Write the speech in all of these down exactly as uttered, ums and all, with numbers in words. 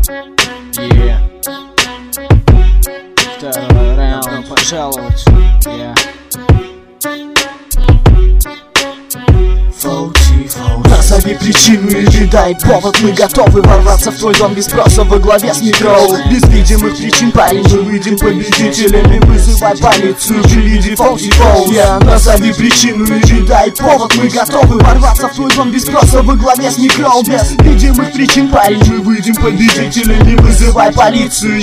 Yeah. Второй раунд, пожаловать. Yeah. Назови причину или дай повод. Мы готовы ворваться в твой дом без спроса во главе с микро. Без видимых причин, парень, мы выйдем победителями. Вызывай полицию при виде Фоузи Фоуз. Я назови причину или дай повод. Мы готовы ворваться в твой дом без спроса во главе с микро. Без видимых причин, парень, мы выйдем победителями. Вызывай полицию.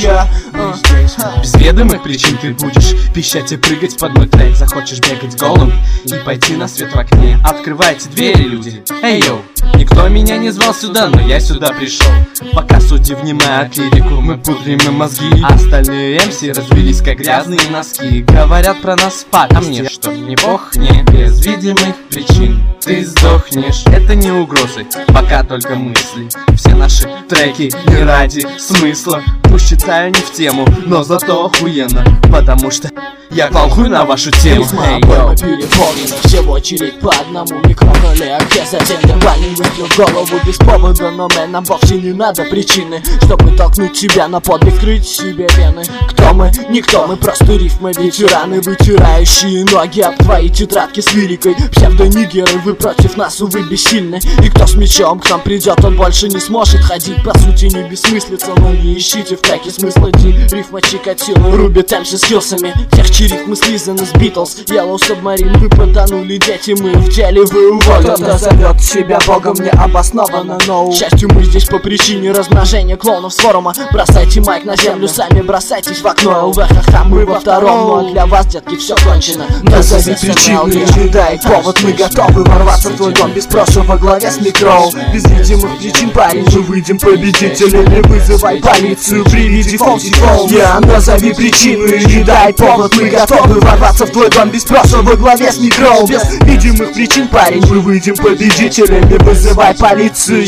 Без ведомых причин ты будешь пищать и прыгать под мой трек. Захочешь бегать голым и пойти на свет в окне. Открывайте двери, люди. Эй, йоу, никто меня не звал сюда, но я сюда пришел. Пока судьи внимают лирику, мы пудрим им мозги. А остальные эм си развелись как грязные носки. Говорят про нас спад, а мне что, не бог? Не, без видимых причин ты сдохнешь. Это не угрозы, пока только мысли. Все наши треки не ради смысла. Пусть считаю не в тему, но зато охуенно. Потому что я колхуй на вашу тему. Эй, йоу, переполнено, все в очередь по одному микрофоне. Затем вербальный выстрел в голову без повода. Но мэн, нам вовсе не надо причины, чтобы толкнуть тебя на подвиг, крыть себе вены. Кто мы? Никто, мы просто рифмы ветераны, вытирающие ноги об твои тетрадки с лирикой. Псевдонигеры, вы против нас, увы, бессильны. И кто с мечом к нам придет, он больше не сможет ходить. По сути не бессмыслица, но не ищите в треке смысла. Ди, рифма Чикатило, рубит эм си с хилсами. Тех, чьи рифмы слизаны с Битлз. Yellow Submarine, вы потонули, дети, мы в деле, вы уволены. Зовет себя богом необоснованно, но к счастью мы здесь по причине размножения клонов с форума. Бросайте майк на землю, сами бросайтесь в окно. ЛВХХ, мы во втором, но для вас, детки, все кончено. Назови причину или дай повод. Мы готовы ворваться в твой дом без спроса во главе с микро. Без видимых причин, парень, мы выйдем победителями. Вызывай полицию при виде Фоузи Фоуз. Я назови причину или дай повод. Мы готовы ворваться в твой дом без спроса во главе с микро. Без видимых причин, парень, мы выйдем победителями. Вызывай полицию.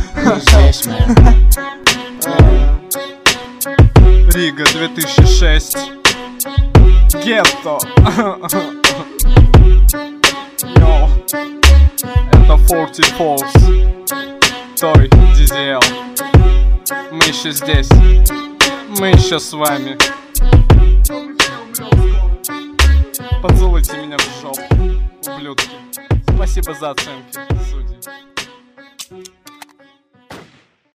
Рига две тысячи шесть. Гетто. Йоу. Это Фоузи Фоуз. Той, ди ди эл. Мы еще здесь. Мы еще с вами. Поцелуйте меня в жопу, ублюдки. Спасибо за оценки, судьи.